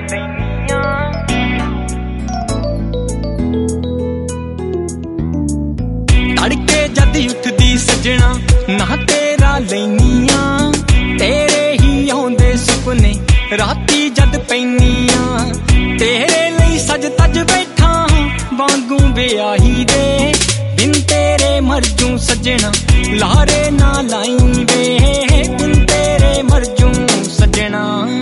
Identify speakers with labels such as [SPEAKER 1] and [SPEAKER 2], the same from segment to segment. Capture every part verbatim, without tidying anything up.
[SPEAKER 1] ਲੈਨੀਆਂ। ਤੜਕੇ ਜਦ ਉੱਠਦੀ ਸੱਜਣਾ ਨਾ ਤੇਰਾ ਲੈਨੀਆਂ। ਤੇਰੇ ਹੀ ਆਉਂਦੇ ਸੁਪਨੇ ਰਾਤੀ ਜਦ ਪੈਨੀਆਂ। ਤੇਰੇ ਲਈ ਸਜ ਤਜ ਬੈਠਾ ਵਾਂਗੂ ਵਿਆਹੀ ਦੇ। ਬਿਨ ਤੇਰੇ ਮਰ ਜੂ ਸੱਜਣਾ ਲਾਰੇ ਨਾ ਲਾਈ ਵੇ। ਬਿਨ ਤੇਰੇ ਮਰ ਜੂ ਸੱਜਣਾ।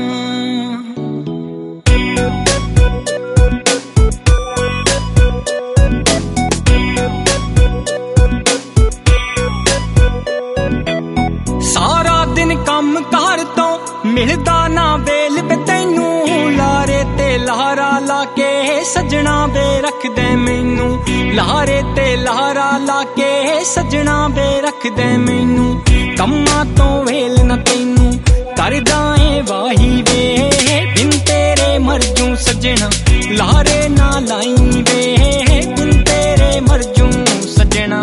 [SPEAKER 1] ਸਾਰਾ ਦਿਨ ਕੰਮ ਕਾਰ ਤੋਂ ਮਿਲਦਾ ਨਾ ਵੇਲ ਵੇ ਤੈਨੂੰ। ਲਾਰੇ ਤੇ ਲਾਰਾ ਲਾ ਕੇ ਸੱਜਣਾ ਵੇ ਰੱਖਦੇ ਮੈਨੂੰ। ਲਾਰੇ ਤੇ ਲਾਰਾ ਲਾ ਕੇ ਸੱਜਣਾ ਵੇ ਰੱਖਦੇ ਮੈਨੂੰ। ਕੰਮਾਂ ਤੋਂ ਵੇਲ ਨਾ ਤੈਨੂੰ ਕਰਦਾ ਏ ਵਾਹੀ ਵੇ। ਬਿਨ ਤੇਰੇ ਮਰ ਜੂ ਸੱਜਣਾ ਲਾਰੇ ਨਾ ਲਾਈ ਵੇ। ਬਿਨ ਤੇਰੇ ਮਰ ਜੂ ਸੱਜਣਾ।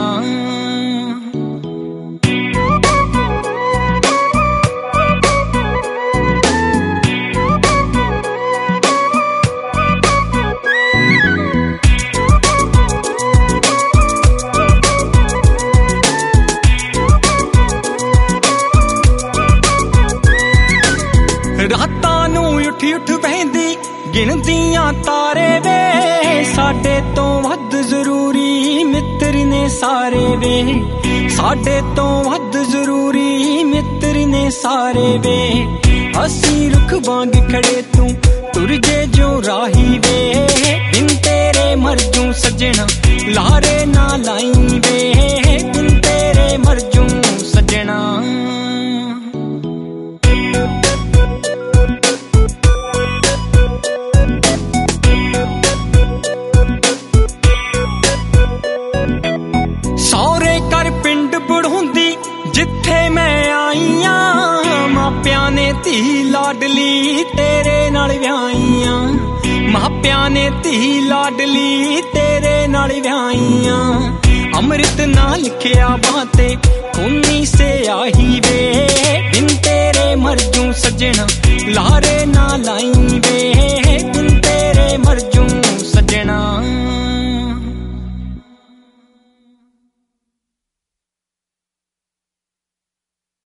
[SPEAKER 1] ਰਾਤਾਂ ਨੂੰ ਉੱਠ ਉੱਠ ਬਹਿੰਦੀ ਗਿਣਦੀਆਂ ਤਾਰੇ ਵੇ। ਸਾਡੇ ਤੋਂ ਵੱਧ ਜ਼ਰੂਰੀ ਮਿੱਤਰ ਨੇ ਸਾਰੇ ਵੇ। ਸਾਡੇ ਤੋਂ ਵੱਧ ਜ਼ਰੂਰੀ ਮਿੱਤਰ ਨੇ ਸਾਰੇ ਵੇ। ਅਸੀਂ ਰੁੱਖ ਵਾਂਗ ਖੜੇ ਤੂੰ ਤੁਰ ਜੇ ਜੋ ਰਾਹੀ ਵੇ। ਬਿਨ ਤੇਰੇ ਮਰ ਜੂ ਸੱਜਣਾ ਲਾਰੇ ਨਾ ਲਾਈ ਵੇ। ਬਿਨ ਤੇਰੇ ਮਰ ਜੂ ਸੱਜਣਾ। ਸਹੁਰੇ ਘਰ ਪਿੰਡ ਬੜਹੁੰਦੀ ਜਿੱਥੇ ਮੈਂ ਆਈਆਂ। ਮਾਪਿਆਂ ਨੇ ਧੀ ਲਾਡਲੀ ਤੇਰੇ ਨਾਲ ਵਿਆਹੀਆਂ। ਮਾਪਿਆਂ ਨੇ ਧੀ ਲਾਡਲੀ ਤੇਰੇ ਨਾਲ ਵਿਆਹੀਆਂ। ਅੰਮ੍ਰਿਤ ਨਾ ਲਿਖਿਆ ਬਾਂ ਤੇ ਖੂਨੀ ਸਿਆਹੀ ਵੇ।